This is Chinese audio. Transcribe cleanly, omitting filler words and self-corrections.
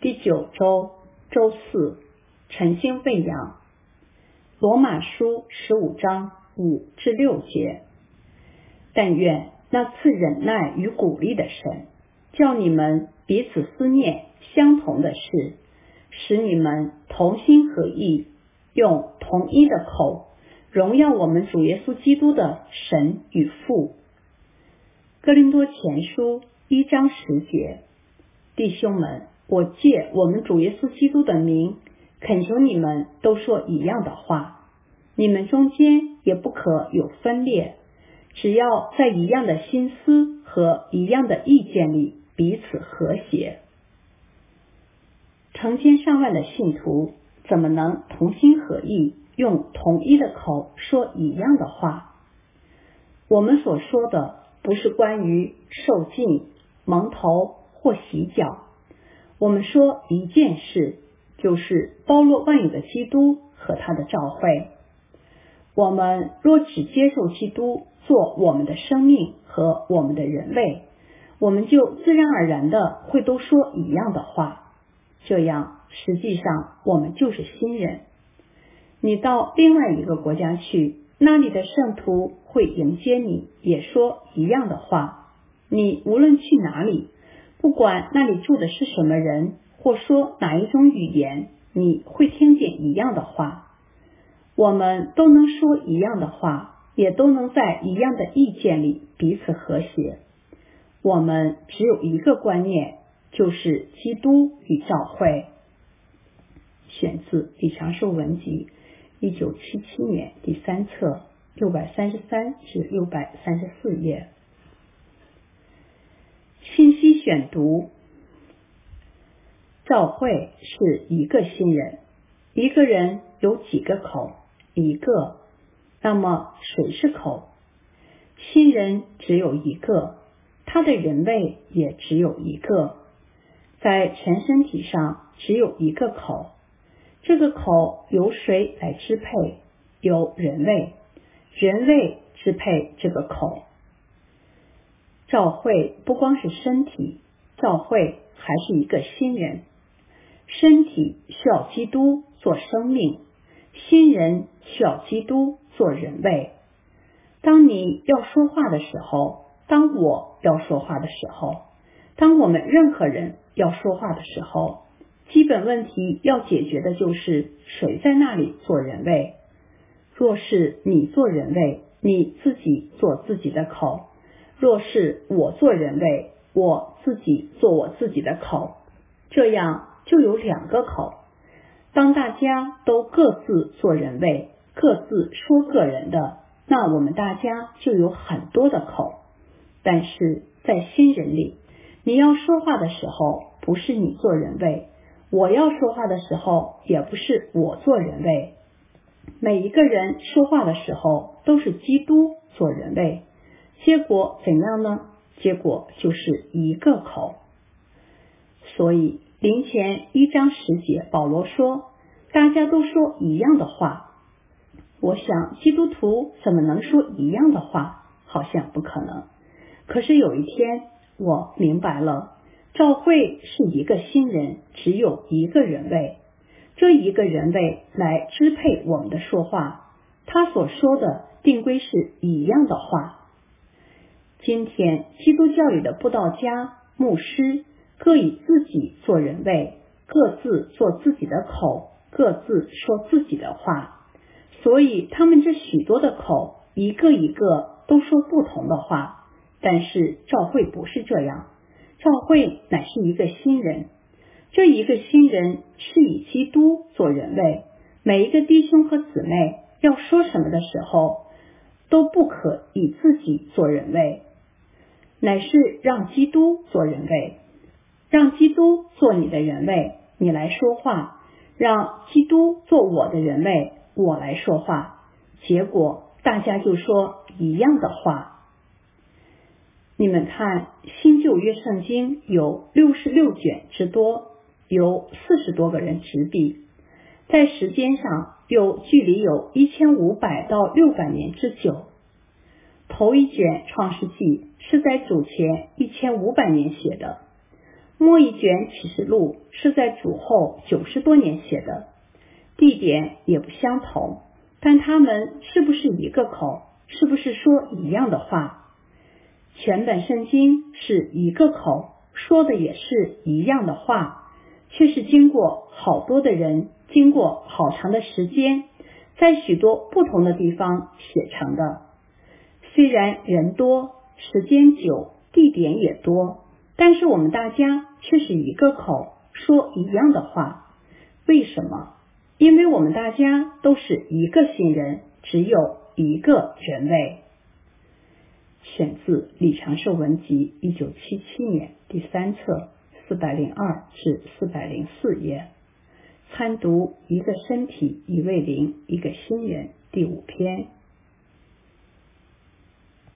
第9周周四，晨星喂养。罗马书15章5至6节。但愿那赐忍耐与鼓励的神，叫你们彼此思念相同的事，使你们同心合意，用同一的口荣耀我们主耶稣基督的神与父。哥林多前书1章10节。弟兄们，我借我们主耶稣基督的名，恳求你们都说一样的话，你们中间也不可有分裂，只要在一样的心思和一样的意见里彼此和谐。成千上万的信徒怎么能同心合意，用同一的口说一样的话？我们所说的不是关于受浸、蒙头或洗脚，我们说一件事，就是包罗万有的基督和他的召会。我们若只接受基督做我们的生命和我们的人位，我们就自然而然的会都说一样的话，这样实际上我们就是新人。你到另外一个国家去，那里的圣徒会迎接你，也说一样的话。你无论去哪里，不管那里住的是什么人，或说哪一种语言，你会听见一样的话。我们都能说一样的话，也都能在一样的意见里彼此和谐。我们只有一个观念，就是基督与教会。选自李长寿文集1977年第3册633至634页。信息选读。召会是一个新人，一个人有几个口？一个。那么谁是口？新人只有一个，他的人位也只有一个。在全身体上只有一个口，这个口由谁来支配？由人位，人位支配这个口。召会不光是身体，召会还是一个新人。身体需要基督做生命，新人需要基督做人位。当你要说话的时候，当我要说话的时候，当我们任何人要说话的时候，基本问题要解决的就是谁在那里做人位。若是你做人位，你自己做自己的口；若是我做人位，我自己做我自己的口，这样就有2个口。当大家都各自做人位，各自说个人的，那我们大家就有很多的口。但是在新人里，你要说话的时候，不是你做人位，我要说话的时候，也不是我做人位。每一个人说话的时候，都是基督做人位。结果怎样呢？结果就是一个口。所以林前1章10节，保罗说，大家都说一样的话。我想基督徒怎么能说一样的话？好像不可能。可是有一天我明白了，召会是一个新人，只有一个人位，这一个人位来支配我们的说话，他所说的定规是一样的话。今天基督教里的布道家、牧师各以自己做人位，各自做自己的口，各自说自己的话，所以他们这许多的口，一个一个都说不同的话。但是召会不是这样，召会乃是一个新人，这一个新人是以基督做人位。每一个弟兄和姊妹要说什么的时候，都不可以自己做人位，乃是让基督做人位，让基督做你的人位，你来说话；让基督做我的人位，我来说话。结果大家就说一样的话。你们看，新旧约圣经有66卷之多，有40多个人执笔，在时间上又距离有1500到600年之久。头一卷创世纪是在主前1500年写的， 墨一卷启示录是在主后90多年写的，地点也不相同，但他们是不是一个口？是不是说一样的话？全本圣经是一个口，说的也是一样的话，却是经过好多的人，经过好长的时间，在许多不同的地方写成的。虽然人多，时间久，地点也多，但是我们大家却是一个口，说一样的话。为什么？因为我们大家都是一个新人，只有一个人位。选自李长寿文集1977年第3册402至404页。参读一个身体一位灵一个新人第5篇。